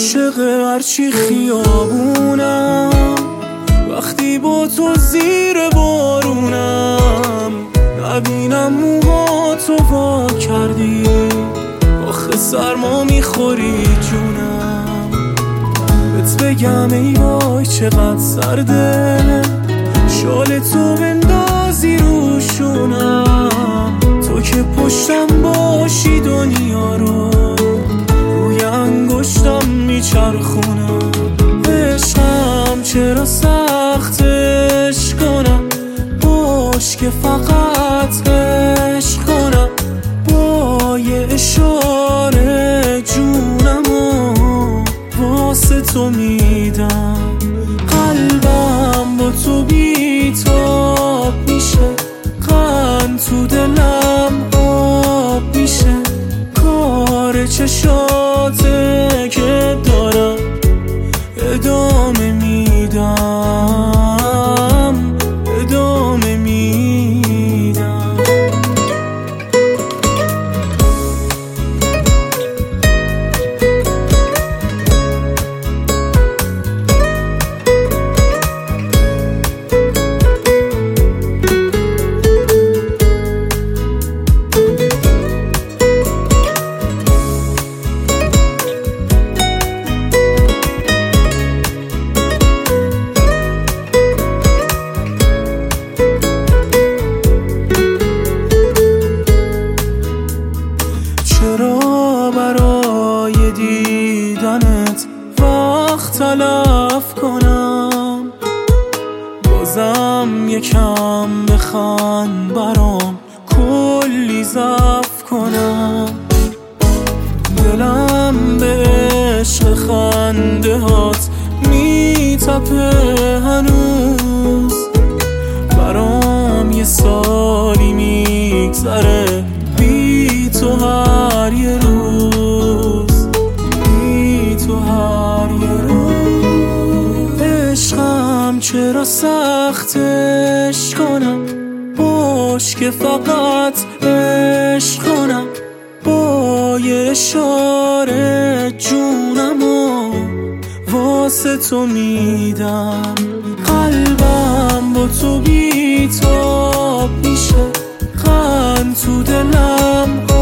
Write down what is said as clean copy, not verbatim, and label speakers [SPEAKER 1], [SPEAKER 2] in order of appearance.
[SPEAKER 1] عاشق هرچی خیابونم، وقتی با تو زیر بارونم، نبینم موهاتو وا کردی، آخه سرما میخوری جونم. بهت بگم ای وای چقدر سرده، شال تو بندازی روشونم، تو که پشتم باشی دنیا رو روی انگشتم میچرخونم. عشقم چرا سختش کنم، باش که فقط عشق کنم، با یه اشاره جونمو واسه تو میدم. قلبم با تو بیتاب میشه، قند تو دلم آب میشه، کار چشاته که دارم ادامه میدم، ادامه میدم. چرا برای دیدنت وقت تلف کنم، بازم یکم بخند برام کلی ضعف کنم. دلم به عشق خنده هات میتپه هنوز، برام یه سالی میگذره بی تو هر یه روز، بی تو هر یه روز. عشقم چرا سختش کنم، باش که فقط عشق کنم، با یه اشاره جونمو واسه تو میدم. قلبم با تو بیتاب میشه، قند تو دلم